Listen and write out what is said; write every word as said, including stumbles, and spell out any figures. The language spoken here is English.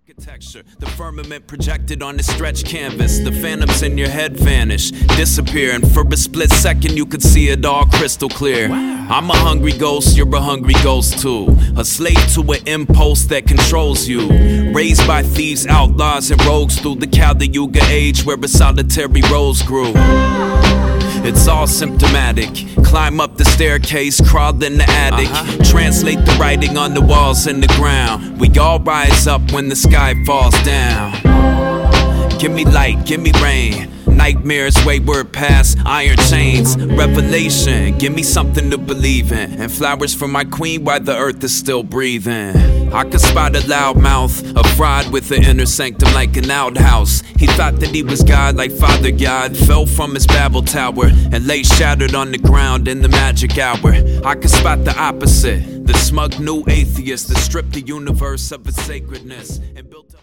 Architecture, the firmament projected on the stretched canvas. The phantoms in your head vanish, disappear, and for a split second you could see it all crystal clear. Wow. I'm a hungry ghost, you're a hungry ghost too. A slave to an impulse that controls you. Raised by thieves, outlaws, and rogues through the Kali Yuga age where a solitary rose grew. It's all symptomatic. Climb up the staircase, crawl in the attic. Uh-huh. Translate the writing on the walls and the ground. We all rise up when the sky falls down. Give me light, give me rain. Nightmares, wayward past, iron chains. Revelation, give me something to believe in. And flowers for my queen while the earth is still breathing. I could spot a loud mouth, a fraud with an inner sanctum like an outhouse. He thought that he was God like Father God. Fell from his Babel tower and lay shattered on the ground in the magic hour. I could spot the opposite, the smug new atheist that stripped the universe of its sacredness and built up